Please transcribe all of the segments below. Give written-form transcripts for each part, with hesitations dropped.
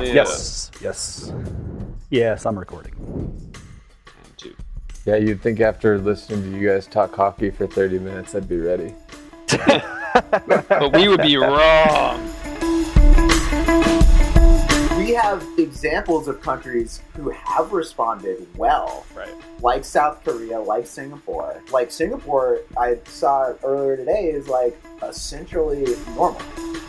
Yes. Yes, I'm recording. And 2. Yeah, you'd think after listening to you guys talk hockey for 30 minutes, I'd be ready. But we would be wrong. We have examples of countries who have responded well. Right. Like South Korea, like Singapore. Like Singapore, I saw earlier today, is like essentially normal.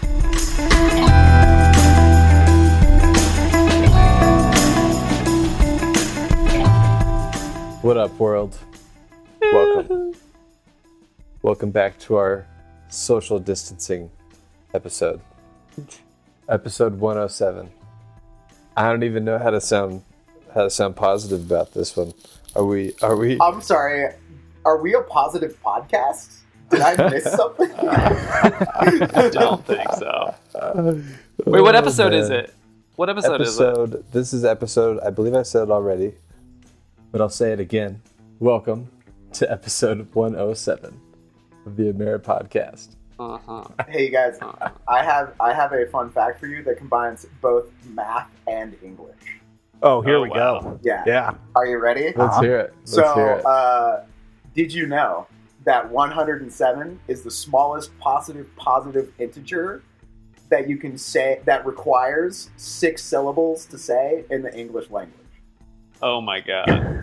What up, world? Welcome. Welcome back to our social distancing episode. Episode 107. I don't even know how to sound positive about this one. Are we I'm sorry, are we a positive podcast? Did I miss something? I don't think so. Wait, what episode is it? What episode is it? This is episode, I believe I said it already, but I'll say it again. Welcome to episode 107 of the Ameri Podcast. Hey, you guys, I have a fun fact for you that combines both math and English. Oh, here we wow. go. Yeah. Are you ready? Let's hear it. Did you know that 107 is the smallest positive integer that you can say that requires 6 syllables to say in the English language? Oh my god.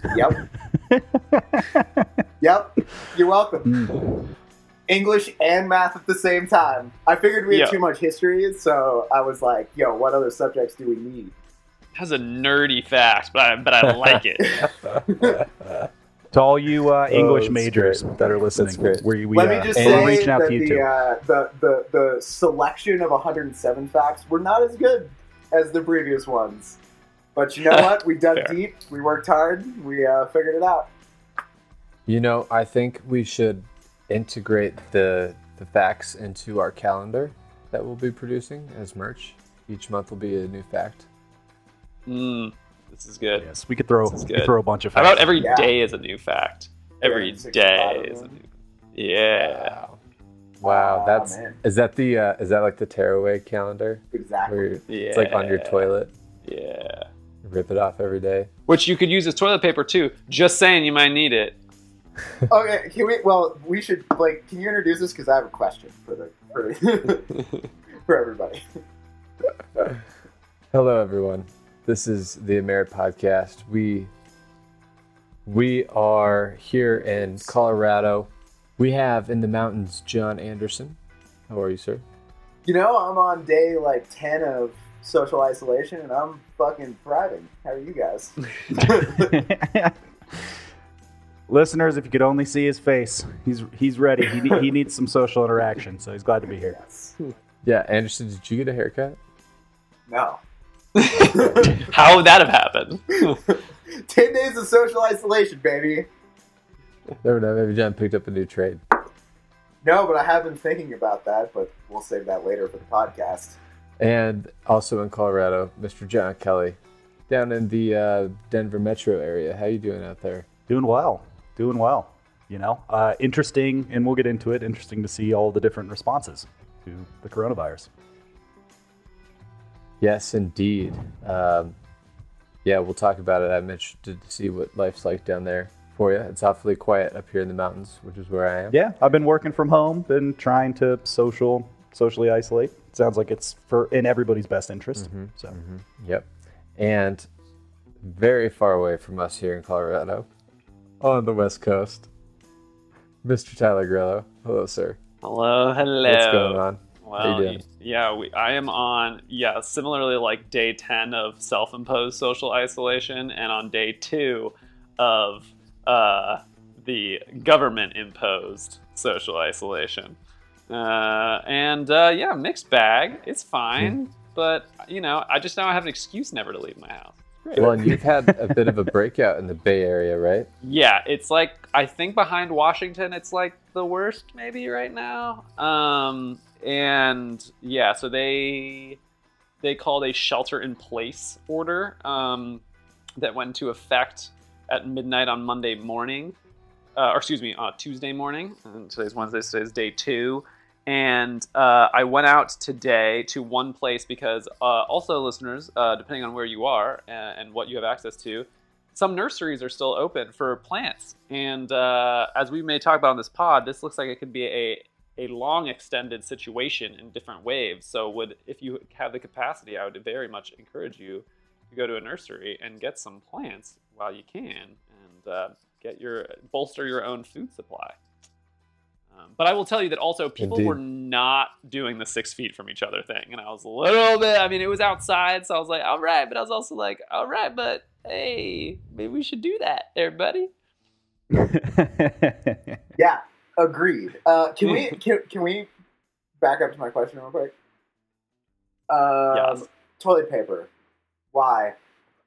Yep. You're welcome. English and math at the same time. I figured we had too much history, so I was like, yo, what other subjects do we need? Has a nerdy fact, but I like it. To all you English that's majors great. that are listening, That's great. we Let me just we're say reaching out that to you too. the selection of 107 facts were not as good as the previous ones. But you know what? We dug Fair. deep. We worked hard. We figured it out. You know, I think we should integrate the facts into our calendar that we'll be producing as merch. Each month will be a new fact. This is good. Yes, we could throw a bunch of How facts. about every Yeah. day is a new fact? Every Yeah, day 65 is a of new. Yeah. Wow, that's man. is that like the tearaway calendar Exactly. where it's like on your toilet, Yeah. rip it off every day. Which you could use as toilet paper too. Just saying, you might need it. Okay, we should, like, can you introduce us? Because I have a question for for everybody. Hello, everyone. This is the Ameri Podcast. We are here in Colorado. We have in the mountains John Anderson. How are you, sir? You know, I'm on day, 10 of social isolation, and I'm fucking thriving. How are you guys? Listeners, if you could only see his face, he's ready. He needs some social interaction, so he's glad to be here. Yes. Yeah, Anderson, did you get a haircut? No. How would that have happened? 10 days of social isolation, baby. Never know. Maybe John picked up a new trade. No, but I have been thinking about that, but we'll save that later for the podcast. And also in Colorado, Mr. John Kelly, down in the Denver metro area. How you doing out there? Doing well. You know, interesting, and we'll get into it. Interesting to see all the different responses to the coronavirus. Yes, indeed. Yeah, we'll talk about it. I'm interested to see what life's like down there for you. It's awfully quiet up here in the mountains, which is where I am. Yeah, I've been working from home, been trying to socially isolate. Sounds like it's in everybody's best interest. Yep. And very far away from us here in Colorado, on the West Coast, Mr. Tyler Grillo. Hello, sir. Hello. What's going on? How you Well, doing? yeah, I am on, similarly like day 10 of self-imposed social isolation and on day 2 of the government-imposed social isolation. Mixed bag. It's fine, but, I just now have an excuse never to leave my house. Great. Well, and you've had a bit of a breakout in the Bay Area, right? Yeah, it's like, I think behind Washington, it's like the worst maybe right now. So they called a shelter-in-place order that went into effect at midnight on Monday morning. Tuesday morning. And today's Wednesday, so today's day 2. And I went out today to one place because also, listeners, depending on where you are and what you have access to, some nurseries are still open for plants. And as we may talk about on this pod, this looks like it could be a long extended situation in different waves. So if you have the capacity, I would very much encourage you to go to a nursery and get some plants while you can, and bolster your own food supply. But I will tell you that also people Indeed. were not doing the 6 feet from each other thing. And I was a little bit, I mean, it was outside, so I was like, all right. But I was also like, all right, but hey, maybe we should do that, everybody. Yeah, agreed. Can we back up to my question real quick? Yes. Toilet paper. Why?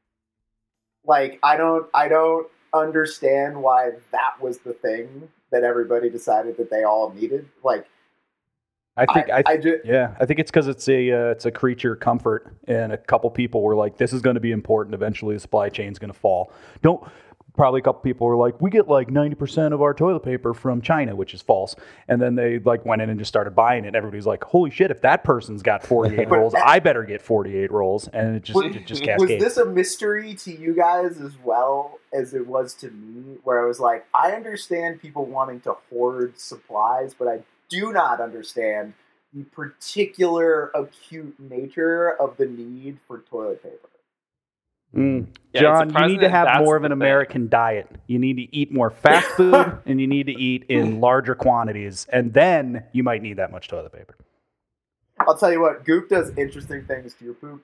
Like, I don't understand why that was the thing that everybody decided that they all needed. Like, I think it's because it's a creature comfort, and a couple people were like, "This is going to be important. Eventually, the supply chain's going to fall." Probably a couple people were like, "We get like 90% of our toilet paper from China," which is false. And then they like went in and just started buying it. Everybody's like, "Holy shit! If that person's got 48 rolls, I better get 48 rolls." And it just cascades. Was this a mystery to you guys as well as it was to me? Where I was like, I understand people wanting to hoard supplies, but I do not understand the particular acute nature of the need for toilet paper. Yeah, John, you need to have that's more of an the thing. American diet. You need to eat more fast food, and you need to eat in larger quantities, and then you might need that much toilet paper. I'll tell you what, Goop does interesting things to your poop.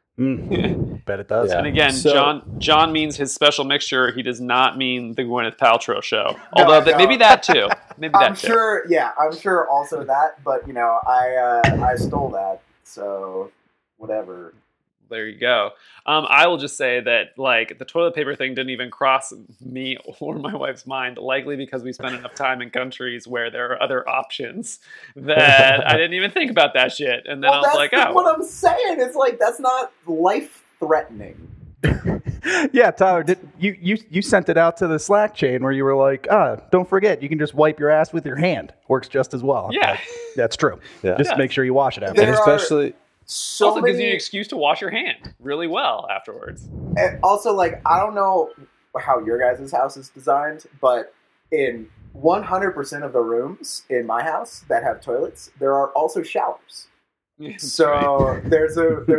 Bet it does. Yeah. And again, So- John means his special mixture. He does not mean the Gwyneth Paltrow show. No, Although no. maybe that too. Maybe that I'm too. sure also that, but you know, I stole that, so whatever. There you go. I will just say that like the toilet paper thing didn't even cross me or my wife's mind, likely because we spend enough time in countries where there are other options that I didn't even think about that shit. And then I was that's like, what I'm saying. It's like that's not life threatening. Yeah, Tyler, you sent it out to the Slack chain where you were like, don't forget, you can just wipe your ass with your hand. Works just as well. Yeah. That's true. Yeah. Just make sure you wash it after. There And are- especially, So also gives you an many, excuse to wash your hand really well afterwards. and also like I don't know how your guys' house is designed, but in 100% of the rooms in my house that have toilets, there are also showers. So there's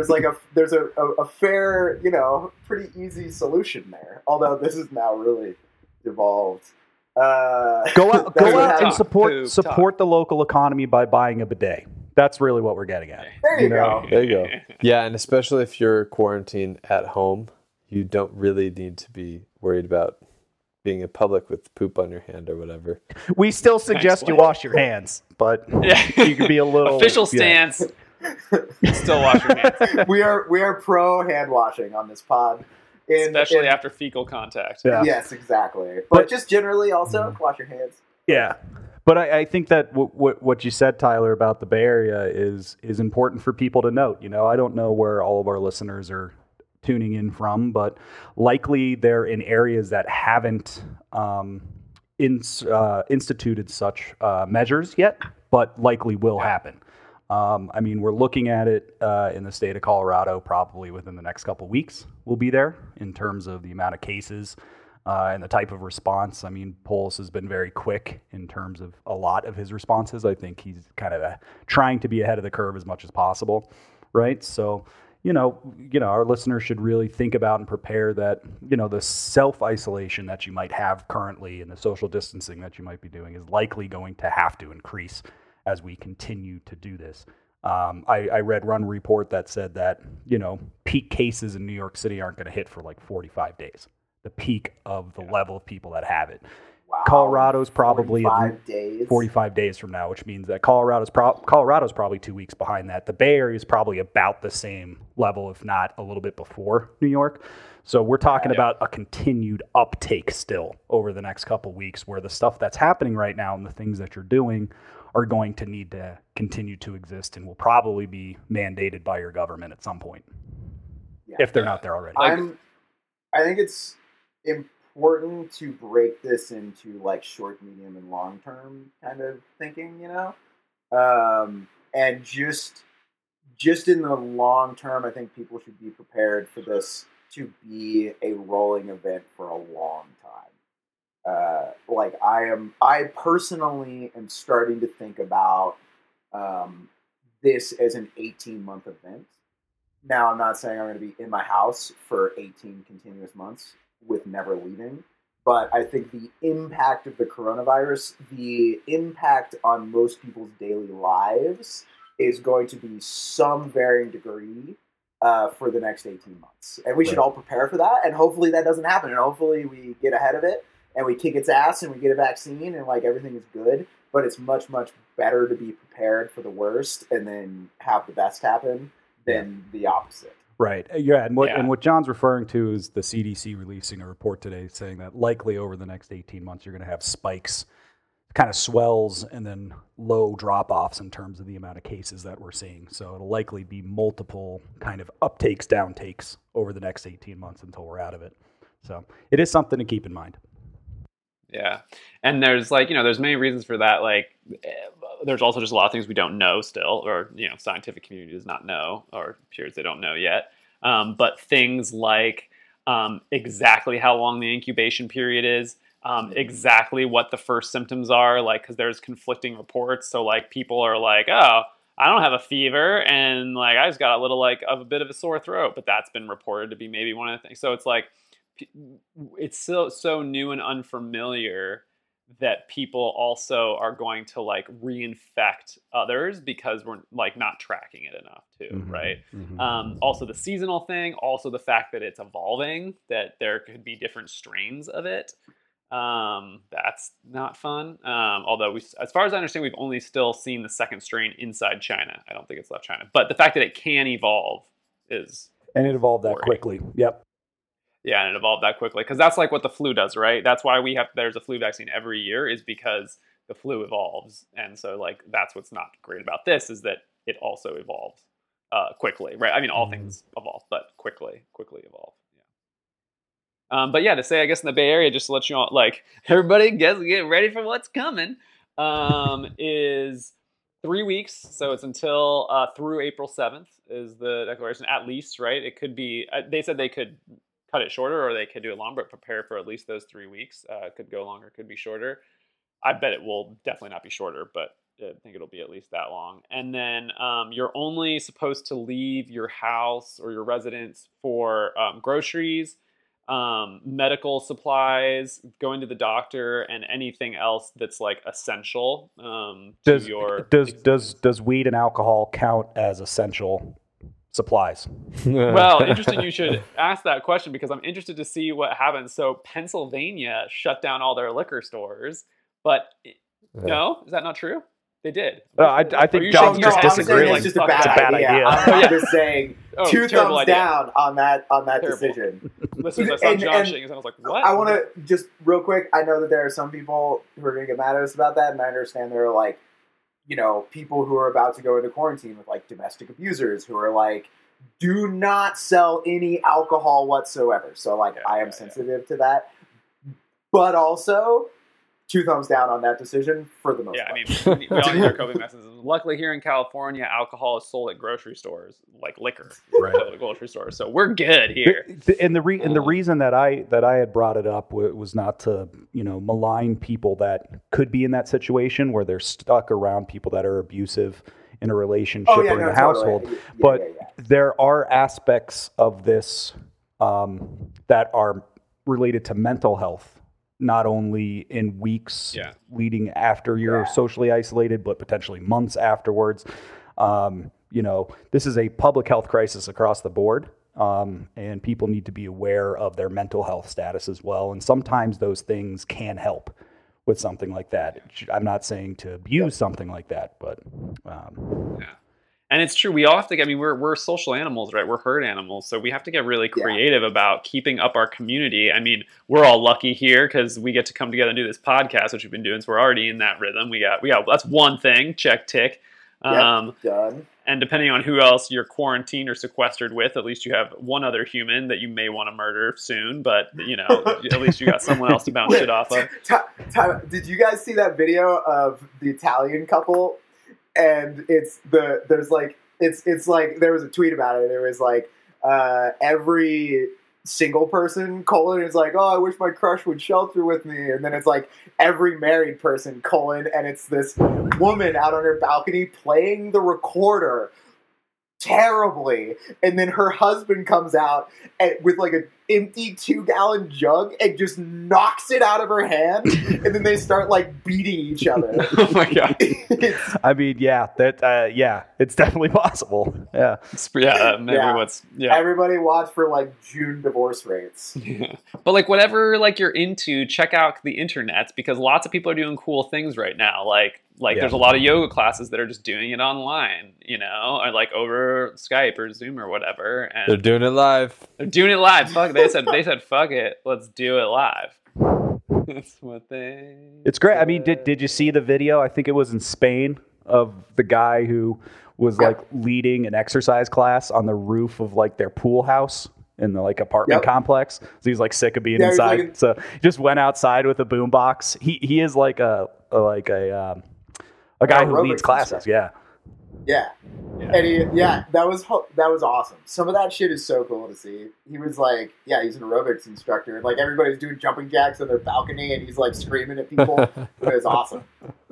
a fair, you know, pretty easy solution there. Although this is now really devolved. Go out That's what and happened. support the local economy by buying a bidet. That's really what we're getting at. There you go. there you go. Yeah, and especially if you're quarantined at home, you don't really need to be worried about being in public with poop on your hand or whatever. We still suggest you wash your hands, but you can be a little Official stance. Still wash your hands, We are pro hand washing on this pod. especially after fecal contact. Yeah. Yes, exactly. But- But just generally, also wash your hands. Yeah. But I think that what you said, Tyler, about the Bay Area is important for people to note. You know, I don't know where all of our listeners are tuning in from, but likely they're in areas that haven't instituted such measures yet, but likely will happen. I mean, we're looking at it in the state of Colorado probably within the next couple weeks. We'll be there in terms of the amount of cases and the type of response. I mean, Polis has been very quick in terms of a lot of his responses. I think he's kind of trying to be ahead of the curve as much as possible, right? So, you know, our listeners should really think about and prepare that, you know, the self-isolation that you might have currently and the social distancing that you might be doing is likely going to have to increase as we continue to do this. I read one report that said that, you know, peak cases in New York City aren't going to hit for like 45 days. The peak of the level of people that have it. Wow. Colorado's probably 45 days. 45 days from now, which means that Colorado's probably 2 weeks behind that. The Bay Area is probably about the same level, if not a little bit before New York. So we're talking about a continued uptake still over the next couple weeks, where the stuff that's happening right now and the things that you're doing are going to need to continue to exist and will probably be mandated by your government at some point, if they're not there already. I think it's important to break this into like short, medium, and long term kind of thinking, you know? And just in the long term, I think people should be prepared for this to be a rolling event for a long time. Like I personally am starting to think about this as an 18-month event. Now, I'm not saying I'm going to be in my house for 18 continuous months with never leaving, but I think the impact of the coronavirus, the impact on most people's daily lives, is going to be some varying degree for the next 18 months. And we should all prepare for that, and hopefully that doesn't happen, and hopefully we get ahead of it, and we kick its ass, and we get a vaccine, and like everything is good. But it's much, much better to be prepared for the worst and then have the best happen than the opposite. Right. Yeah. And what John's referring to is the CDC releasing a report today saying that likely over the next 18 months, you're going to have spikes, kind of swells, and then low drop-offs in terms of the amount of cases that we're seeing. So it'll likely be multiple kind of uptakes, downtakes over the next 18 months until we're out of it. So it is something to keep in mind. Yeah. And there's there's many reasons for that. Like, there's also just a lot of things we don't know still, or, scientific community does not know, or appears they don't know yet. But things like exactly how long the incubation period is, exactly what the first symptoms are, like, because there's conflicting reports. So, like, people are like, oh, I don't have a fever, and, like, I just got a little, like, of a bit of a sore throat, but that's been reported to be maybe one of the things. So it's like, it's so new and unfamiliar that people also are going to like reinfect others because we're like not tracking it enough too, right? Also the seasonal thing, also the fact that it's evolving, that there could be different strains of it. That's not fun. Although as far as I understand, we've only still seen the second strain inside China. I don't think it's left China, but the fact that it can evolve is, and it evolved that quickly. Yep. Yeah, and it evolved that quickly because that's like what the flu does, right? That's why there's a flu vaccine every year, is because the flu evolves, and so like that's what's not great about this, is that it also evolves quickly, right? I mean, all things evolve, but quickly evolve. Yeah. But yeah, to say, I guess in the Bay Area, just to let you know, like everybody get ready for what's coming, is 3 weeks. So it's until through April 7th is the declaration, at least, right? It could be. They said they could cut it shorter, or they could do it longer, but prepare for at least those 3 weeks. Could go longer, could be shorter. I bet it will definitely not be shorter, but I think it'll be at least that long. And then you're only supposed to leave your house or your residence for groceries, medical supplies, going to the doctor, and anything else that's like essential. Does weed and alcohol count as essential supplies? Well, interesting you should ask that question, because I'm interested to see what happens. So Pennsylvania shut down all their liquor stores, but no, is that not true? They did. I think John's just disagreeing. It's just a bad idea. I'm just saying two thumbs down on that decision. Listeners, I saw John shaking his head. I was like, what? I want to just real quick. I know that there are some people who are going to get mad at us about that, and I understand there are like, people who are about to go into quarantine with like domestic abusers who are like, do not sell any alcohol whatsoever. So like, I am sensitive to that, but also two thumbs down on that decision for the most part. I mean, we all need our coping mechanisms. Luckily, here in California, alcohol is sold at grocery stores, like liquor, right? At grocery stores, so we're good here. And the reason that I had brought it up was not to malign people that could be in that situation where they're stuck around people that are abusive in a relationship or in a household. Totally. But there are aspects of this that are related to mental health. Not only in weeks leading after you're socially isolated, but potentially months afterwards. This is a public health crisis across the board, and people need to be aware of their mental health status as well. And sometimes those things can help with something like that. I'm not saying to abuse something like that, but And it's true. We all have to. We're social animals, right? We're herd animals, so we have to get really creative about keeping up our community. I mean, we're all lucky here because we get to come together and do this podcast, which we've been doing. So we're already in that rhythm. We got. That's one thing. Check, tick. Done. And depending on who else you're quarantined or sequestered with, at least you have one other human that you may want to murder soon. But at least you got someone else to bounce shit off of. Did you guys see that video of the Italian couple and there's like it's like there was a tweet about it. It was like every single person colon is like, oh, I wish my crush would shelter with me, and then it's like every married person colon, and it's this woman out on her balcony playing the recorder terribly, and then her husband comes out with like an empty 2-gallon jug and just knocks it out of her hand, and then they start like beating each other. Oh my god! I mean, yeah, it's definitely possible. Yeah, Maybe Everybody watch for like June divorce rates. Yeah. But like whatever like you're into, check out the internet because lots of people are doing cool things right now. Like there's a lot of yoga classes that are just doing it online, or like over Skype or Zoom or whatever. And they're doing it live. Fuck, they said fuck it, let's do it live. That's what they. It's great. I mean, did you see the video? I think it was in Spain of the guy who was like leading an exercise class on the roof of like their pool house in the like apartment complex. So he's like sick of being inside. So he just went outside with a boombox. He is like a guy who leads classes. Yeah. And that was awesome. Some of that shit is so cool to see. He was like, he's an aerobics instructor. Like everybody's doing jumping jacks on their balcony, and he's like screaming at people. It was awesome.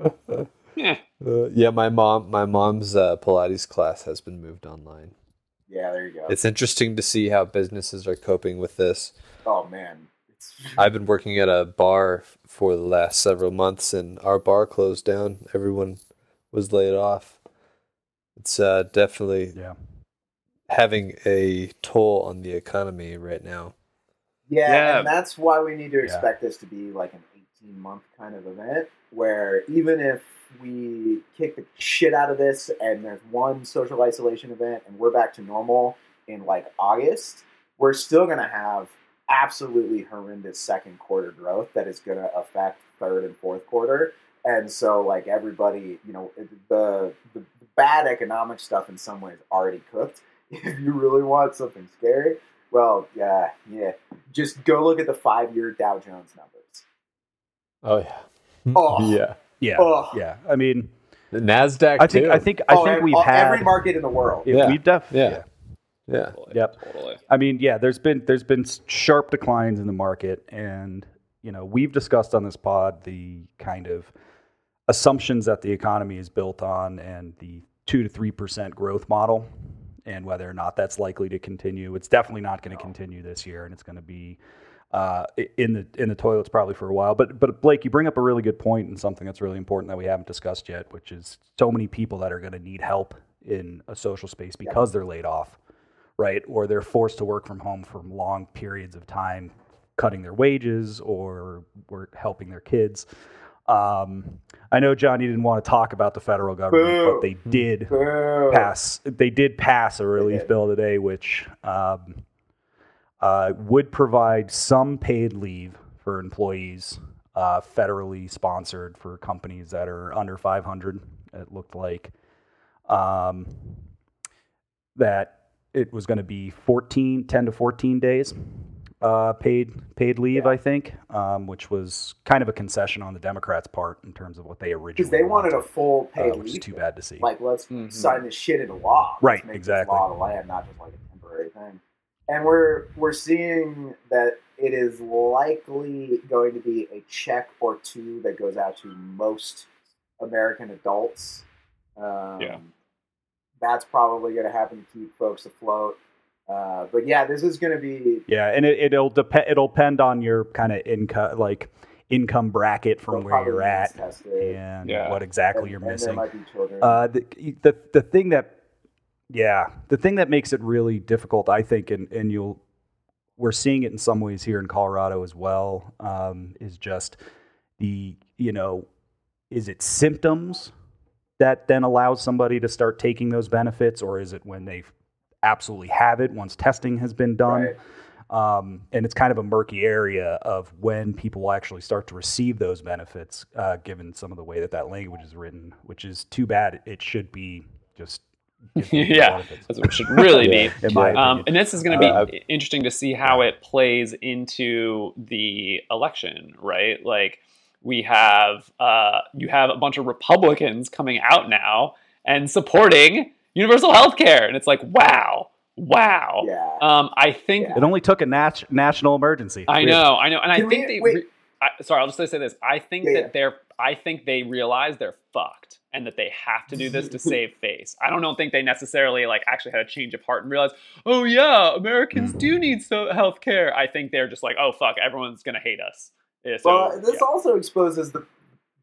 My mom's Pilates class has been moved online. Yeah, there you go. It's interesting to see how businesses are coping with this. Oh man, I've been working at a bar for the last several months, and our bar closed down. Everyone was laid off. It's definitely having a toll on the economy right now. Yeah, and that's why we need to expect this to be like an 18-month kind of event, where even if we kick the shit out of this and there's one social isolation event and we're back to normal in like August, we're still going to have absolutely horrendous second quarter growth that is going to affect third and fourth quarter. And so like everybody, the bad economic stuff in some ways already cooked. If you really want something scary, well, just go look at the 5-year Dow Jones numbers. Oh yeah. Oh yeah. Yeah. Oh. Yeah. I mean, the NASDAQ I think we've had every market in the world. We've Yeah. Yep. Totally. I mean, there's been sharp declines in the market, and we've discussed on this pod the kind of assumptions that the economy is built on and the 2 to 3% growth model, and whether or not that's likely to continue. It's definitely not going to continue this year, and it's going to be in the toilets probably for a while. But Blake, you bring up a really good point and something that's really important that we haven't discussed yet, which is so many people that are going to need help in a social space because they're laid off, right? Or they're forced to work from home for long periods of time, cutting their wages or helping their kids. I know, John, you didn't want to talk about the federal government, but they did pass. They did pass a relief bill today, which would provide some paid leave for employees, federally sponsored for companies that are under 500. It looked like that it was going to be 10 to 14 days. Paid leave, I think, which was kind of a concession on the Democrats' part in terms of what they originally because they wanted a full paid leave. Which is too bad to see. Like, let's sign this shit into law. Right, let's make exactly. This law of the land, not just like a temporary thing. And we're seeing that it is likely going to be a check or two that goes out to most American adults. That's probably going to happen to keep folks afloat. But this is going to be and it'll depend on your kind of income bracket from where you're at and what exactly you're missing. There might be children. The thing that makes it really difficult, I think, and we're seeing it in some ways here in Colorado as well, is just is it symptoms that then allows somebody to start taking those benefits, or is it when they absolutely have it once testing has been done? Right. And it's kind of a murky area of when people will actually start to receive those benefits, given some of the way that language is written, which is too bad. It should be just that's what it should really be. And this is going to be interesting to see how it plays into the election, right? Like we have you have a bunch of Republicans coming out now and supporting universal health care. And it's like, wow. Yeah. I think It only took a national emergency. I know, and I Can think we- they. wait. Sorry, I'll just say this. I think Yeah, that I think they realize they're fucked, and that they have to do this to save face. I don't think they necessarily like actually had a change of heart and realize, oh yeah, Americans do need health care. I think they're just like, oh fuck, everyone's gonna hate us. Yeah, so, Well, this also exposes the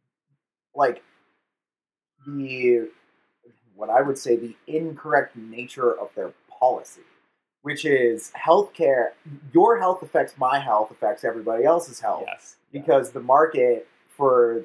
what I would say the incorrect nature of their policy, which is healthcare. Your health affects my health, affects everybody else's health, yes, because the market for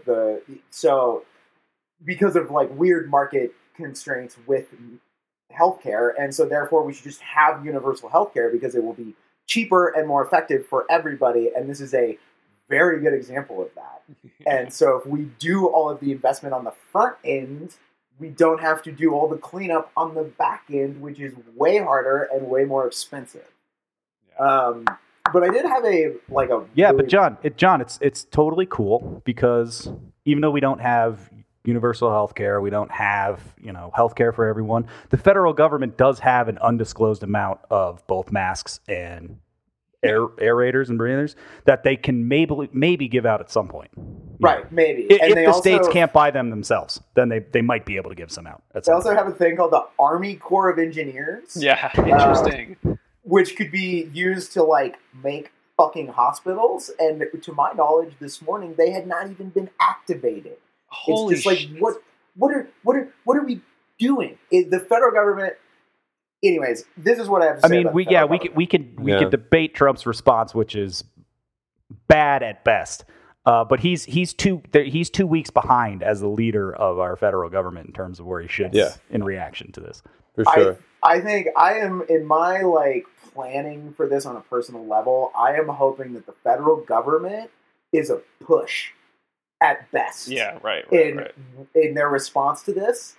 because of like weird market constraints with healthcare, and so therefore we should just have universal healthcare because it will be cheaper and more effective for everybody. And this is a very good example of that. And so if we do all of the investment on the front end, we don't have to do all the cleanup on the back end, which is way harder and way more expensive. But I did have a Yeah, really- but John, it's totally cool because even though we don't have universal health care, we don't have health care for everyone, the federal government does have an undisclosed amount of both masks and aerators and breathers that they can maybe give out at some point. Right, maybe. If And the they also, states can't buy them themselves, then they might be able to give some out. At They some also point. have a thing called the Army Corps of Engineers. yeah, interesting. Which could be used to like make fucking hospitals. And to my knowledge, this morning they had not even been activated. Holy It's just like shit. what are we doing? The federal government. Anyways, this is what I have to I say. mean, about we the federal we government. could debate Trump's response, which is bad at best. But he's 2 weeks behind as the leader of our federal government in terms of where he should be in reaction to this. For sure. I think I am in my like planning for this on a personal level. I am hoping that the federal government is a push at best. Yeah, right. In their response to this.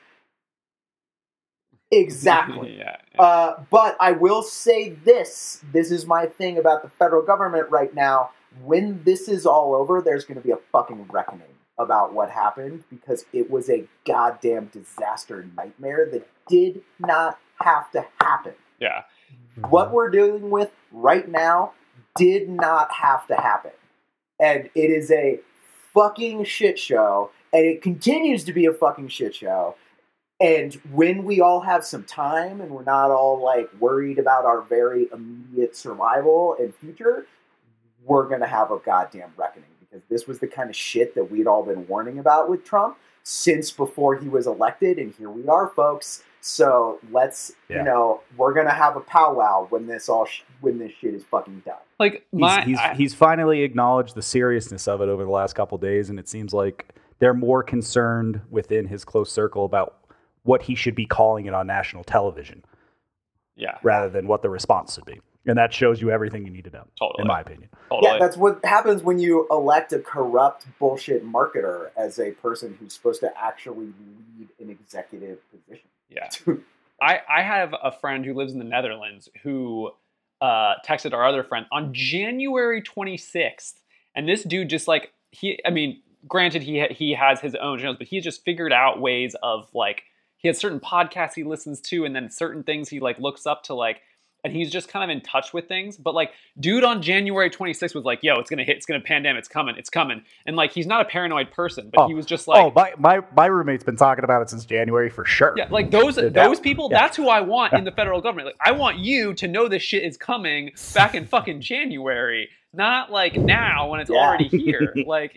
Exactly. yeah. But I will say this. This is my thing about the federal government right now. When this is all over, there's going to be a fucking reckoning about what happened because it was a goddamn disaster nightmare that did not have to happen. Yeah. What we're dealing with right now did not have to happen. And it is a fucking shit show. And it continues to be a fucking shit show. And when we all have some time and we're not all like worried about our very immediate survival and future, we're going to have a goddamn reckoning because this was the kind of shit that we'd all been warning about with Trump since before he was elected. And here we are, folks. So let's, we're going to have a powwow when this shit is fucking done. Like He's finally acknowledged the seriousness of it over the last couple of days, and it seems like they're more concerned within his close circle about what he should be calling it on national television, rather than what the response should be. And that shows you everything you need to know, in my opinion. Totally. Yeah, that's what happens when you elect a corrupt bullshit marketer as a person who's supposed to actually lead an executive position. Yeah. I have a friend who lives in the Netherlands who texted our other friend on January 26th. And this dude just like, granted he has his own channels, but he just figured out ways of like, he has certain podcasts he listens to and then certain things he like looks up to like, and he's just kind of in touch with things. But like, dude on January 26th was like, yo, it's going to hit, it's going to pandemic, it's coming. And like, he's not a paranoid person, but he was just like, my roommate's been talking about it since January for sure. Yeah, like those people, that's who I want in the federal government. Like, I want you to know this shit is coming back in fucking January, not like now when it's already here. Like,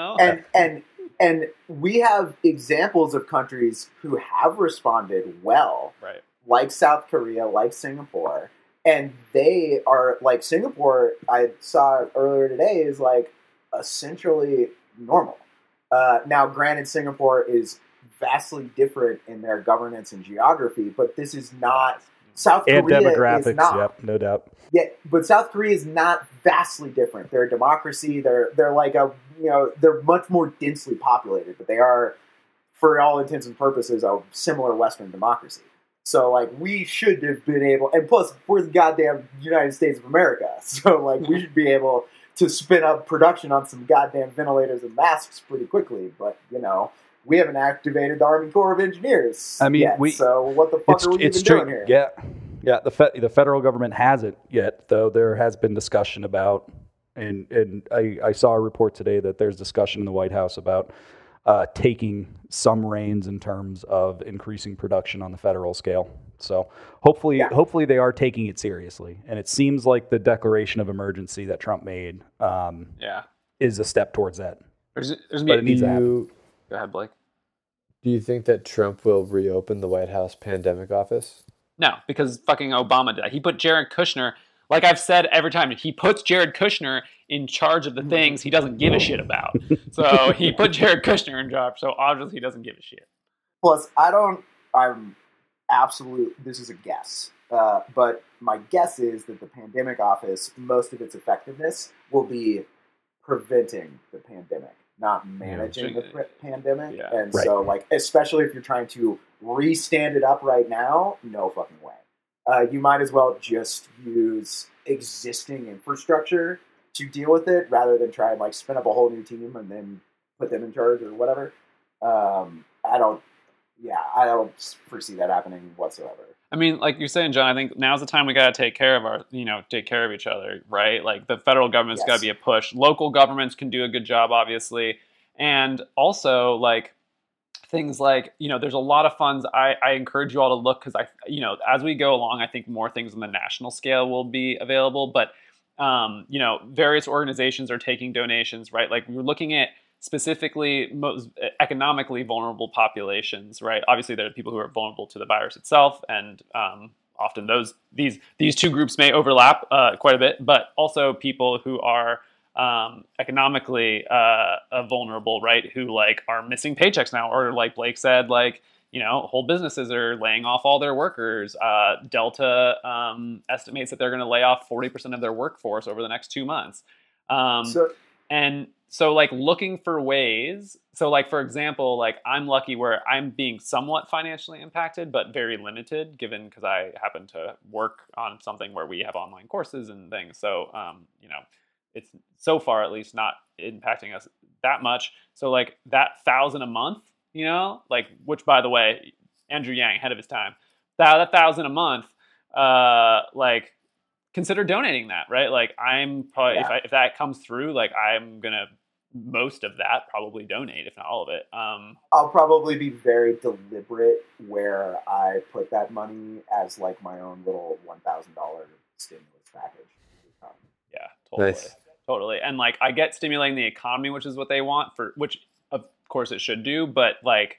And we have examples of countries who have responded well, right? Like South Korea, like Singapore. And they are, like Singapore, I saw earlier today, is like essentially normal. Now, granted, Singapore is vastly different in their governance and geography, but this is not South Korea. And demographics, is not. Yep, no doubt. Yeah, but South Korea is not vastly different. They're a democracy. They're like they're much more densely populated, but they are, for all intents and purposes, a similar Western democracy. So, like, we should have been able, and plus, we're the goddamn United States of America. So, like, we should be able to spin up production on some goddamn ventilators and masks pretty quickly. But, we haven't activated the Army Corps of Engineers. I mean, yet, so what the fuck are we even doing here? Yeah. The federal government hasn't yet, though. There has been discussion about, and I saw a report today that there's discussion in the White House about taking some reins in terms of increasing production on the federal scale. So hopefully they are taking it seriously. And it seems like the declaration of emergency that Trump made is a step towards that. There's But it needs to happen. Go ahead, Blake. Do you think that Trump will reopen the White House pandemic office? No, because fucking Obama did that. He put Jared Kushner, like I've said every time, he puts Jared Kushner in charge of the things he doesn't give a shit about. So he put Jared Kushner in charge, so obviously he doesn't give a shit. Plus, this is a guess, but my guess is that the pandemic office, most of its effectiveness will be preventing the pandemic, not managing the pandemic. Yeah. And so, like, especially if you're trying to re-stand it up right now, no fucking way. You might as well just use existing infrastructure to deal with it rather than try and like spin up a whole new team and then put them in charge or whatever. I don't foresee that happening whatsoever. I mean, like you're saying, John, I think now's the time we got to take care of each other, right? Like the federal government's got to be a push. Local governments can do a good job, obviously. And also like things like, there's a lot of funds. I encourage you all to look because as we go along, I think more things on the national scale will be available. But, various organizations are taking donations, right? Like we're looking at specifically most economically vulnerable populations, right? Obviously, there are people who are vulnerable to the virus itself, and often these two groups may overlap quite a bit, but also people who are economically vulnerable, right? Who like are missing paychecks now, or like Blake said, like whole businesses are laying off all their workers. Delta estimates that they're going to lay off 40% of their workforce over the next 2 months. So like looking for ways, so like for example, like I'm lucky where I'm being somewhat financially impacted, but very limited given because I happen to work on something where we have online courses and things. So, it's so far at least not impacting us that much. So like that $1,000 a month, like, which by the way, Andrew Yang, ahead of his time, that $1,000 a month, like, consider donating that, right? Like I'm probably, if that comes through, like I'm going to most of that probably donate, if not all of it. I'll probably be very deliberate where I put that money as like my own little $1,000 stimulus package. Yeah, totally. Nice. Totally. And like I get stimulating the economy, which is what they want which of course it should do, but like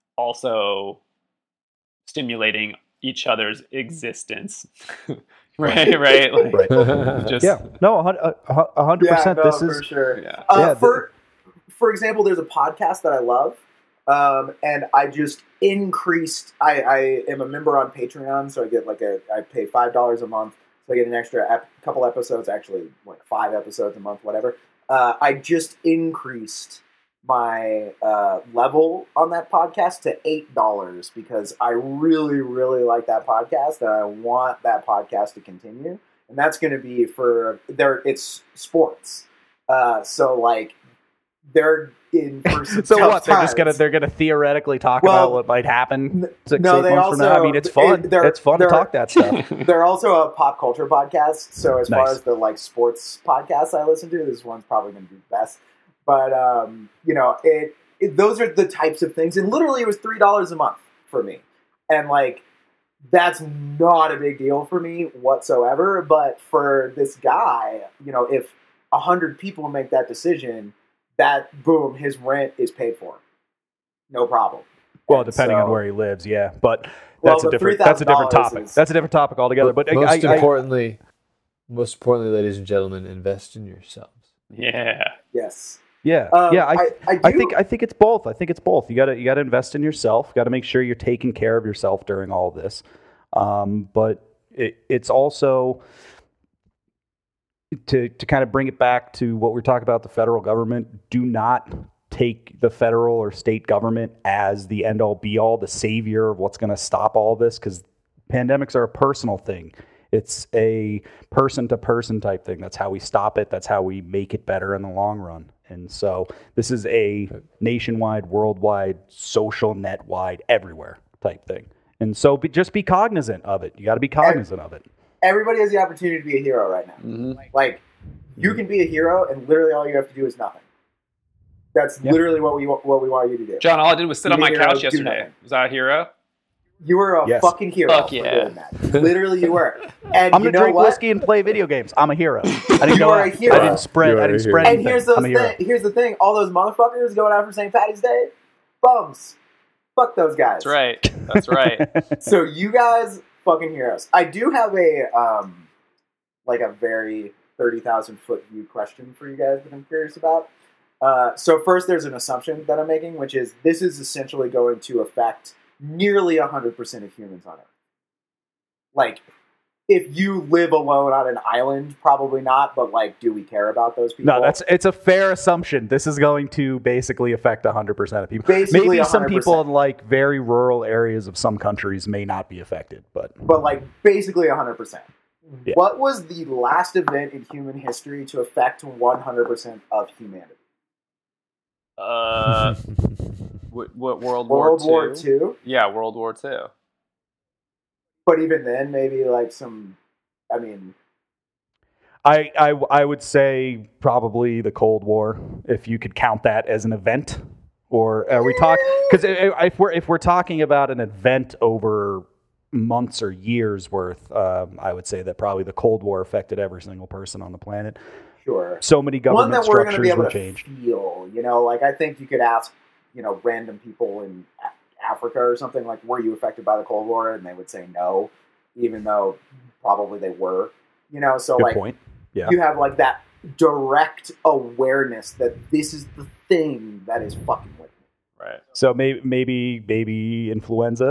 also stimulating each other's existence. Right. Like, Right. Just, No, 100%. This for is sure. Yeah. For example, there's a podcast that I love, and I just increased. I am a member on Patreon, so I get I pay $5 a month, so I get an extra couple episodes, actually like 5 episodes a month, whatever. I just increased my level on that podcast to $8 because I really, really like that podcast and I want that podcast to continue. And that's going to be it's sports. So like they're in for some so what? times. They're gonna theoretically talk about what might happen 6-8 months from now. I mean, it's fun. It's fun to talk that stuff. They're also a pop culture podcast. So as far Nice. as the like sports podcasts I listen to, this one's probably going to be the best. But those are the types of things, and literally it was $3 a month for me, and like that's not a big deal for me whatsoever. But for this guy, if 100 people make that decision, that boom, his rent is paid for, no problem. Well, And depending so- on where he lives, yeah, but that's a different topic. is- That's a different topic altogether. But most importantly, ladies and gentlemen, invest in yourselves. yeah. Yes. Yeah, I think it's both. I think it's both. You gotta invest in yourself. Got to make sure you're taking care of yourself during all of this. But it's also to kind of bring it back to what we're talking about. The federal government, do not take the federal or state government as the end all be all, the savior of what's going to stop all this, because pandemics are a personal thing. It's a person-to-person type thing. That's how we stop it. That's how we make it better in the long run. And so this is a nationwide, worldwide, social net-wide, everywhere type thing. And so just be cognizant of it. You got to be cognizant of it. Everybody has the opportunity to be a hero right now. Mm-hmm. Like, you can be a hero, and literally all you have to do is nothing. That's literally what we want you to do. John, all I did was sit on my Be a hero, couch do yesterday. nothing. Was I a hero? You were a Yes. fucking hero. Fuck for yeah. doing that. Literally, you were. And I'm you going to know drink what? whiskey and play video games. I'm a hero. I didn't You go are out. a hero. I didn't spread. You are I didn't a spread hero. And anything. here's the thing. All those motherfuckers going out for St. Patty's Day, bums. Fuck those guys. That's right. That's right. So you guys, fucking heroes. I do have a very 30,000 foot view question for you guys that I'm curious about. So first, there's an assumption that I'm making, which is this is essentially going to affect nearly 100% of humans on Earth. Like, if you live alone on an island, probably not. But like, do we care about those people? No, it's a fair assumption. This is going to basically affect 100% of people. Basically Maybe some 100%. people in like very rural areas of some countries may not be affected, but But basically 100%. Yeah. What was the last event in human history to affect 100% of humanity? What World World War War II? II? Yeah, World War II. But even then, maybe I mean, I would say probably the Cold War, if you could count that as an event. Or are we talking? Because if we're talking about an event over months or years worth, I would say that probably the Cold War affected every single person on the planet. sure. So many One government that we're going to be structures able were to changed. feel, I think you could ask, random people in Africa or something, like, were you affected by the Cold War? And they would say no, even though probably they were, so Good point. Yeah. you have that direct awareness that this is the thing that is fucking with me. Right. So maybe influenza,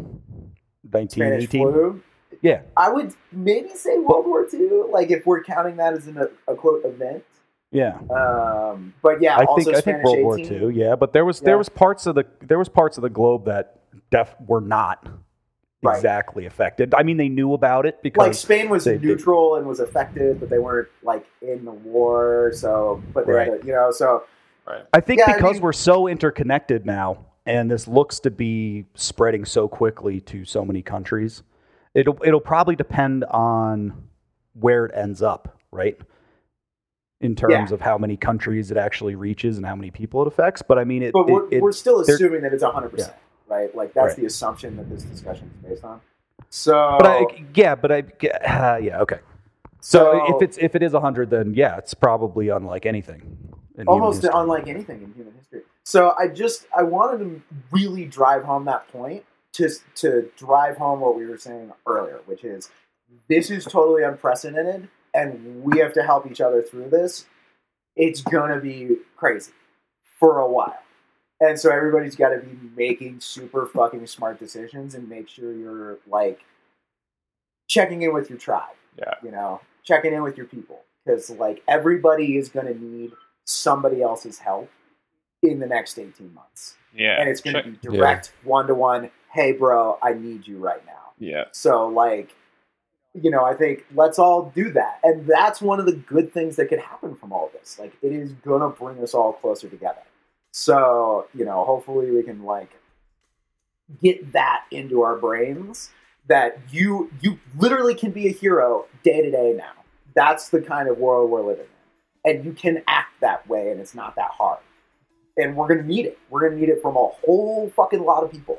Spanish 1918. flu. Yeah. I would maybe say World War II, if we're counting that as a quote event. Yeah. But yeah, also I think Spanish World War 18. II. Yeah, but there was parts of the globe that were not Right. exactly affected. I mean, they knew about it because Spain was they- neutral and was affected, but they weren't in the war. So, but they Right. had so Right. I think Yeah, I because mean- we're so interconnected now, and this looks to be spreading so quickly to so many countries, it'll probably depend on where it ends up, right? In terms of how many countries it actually reaches and how many people it affects. But I mean, but we're still there- assuming that it's 100%, right? That's Right. the assumption that this discussion is based on. So, yeah, okay. So if it is 100, then yeah, it's probably unlike anything. In almost human history. unlike anything in human history. So I wanted to really drive home that point, to drive home what we were saying earlier, which is this is totally unprecedented, and we have to help each other through this. It's gonna be crazy for a while, and so everybody's got to be making super fucking smart decisions and make sure you're checking in with your tribe. Yeah. Checking in with your people, because everybody is gonna need somebody else's help in the next 18 months. Yeah. And it's going to be direct, one-to-one, hey, bro, I need you right now. Yeah. So, I think let's all do that. And that's one of the good things that could happen from all this. It is going to bring us all closer together. So, hopefully we can, get that into our brains, that you literally can be a hero day to day now. That's the kind of world we're living in. And you can act that way, and it's not that hard. And we're going to need it. We're going to need it from a whole fucking lot of people.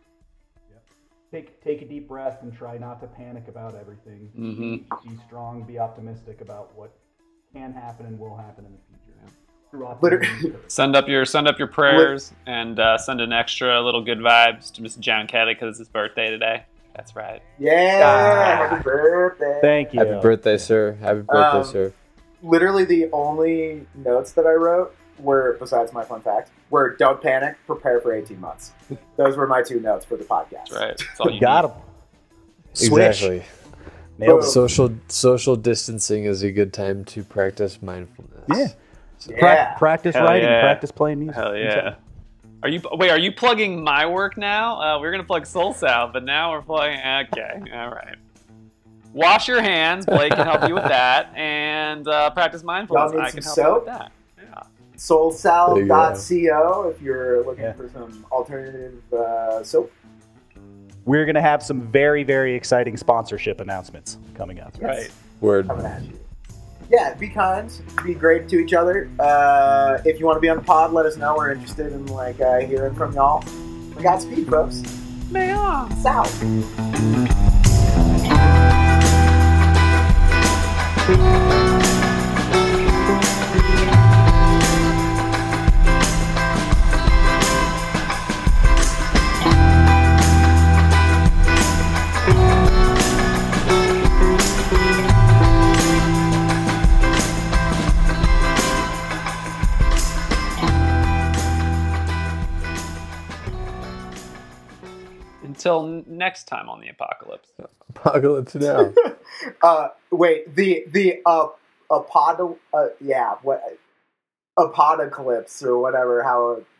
Take a deep breath and try not to panic about everything. Mm-hmm. Be strong, be optimistic about what can happen and will happen in the future. Through Literally- optimism. Send up your prayers and send an extra little good vibes to Mr. John Kelly because it's his birthday today. That's right. Yeah, happy birthday. Thank you. Happy birthday, sir. Happy birthday, sir. Literally the only notes that I wrote were, besides my fun fact, were don't panic, prepare for 18 months. Those were my 2 notes for the podcast. That's right. That's all you Got need. him. Swish. Exactly. Nailed it. Social distancing is a good time to practice mindfulness. Yeah. Yeah. Practice Hell writing, yeah. practice playing music. Hell yeah. Are you plugging my work now? We're gonna plug Soul Sound, but now we're plugging. Okay, all right. Wash your hands. Blake can help you with that, and practice mindfulness. Y'all need I can some help you soap? with that. Yeah. soulsalve.co if you're looking for some alternative soap. We're going to have some very, very exciting sponsorship announcements coming up. Right. Word. Coming at you. Yeah, be kind, be great to each other. If you want to be on the pod, let us know. We're interested in hearing from y'all. We got speed, folks. South. Until next time on the apocalypse. Apocalypse now. Wait, the apocalypse or whatever, how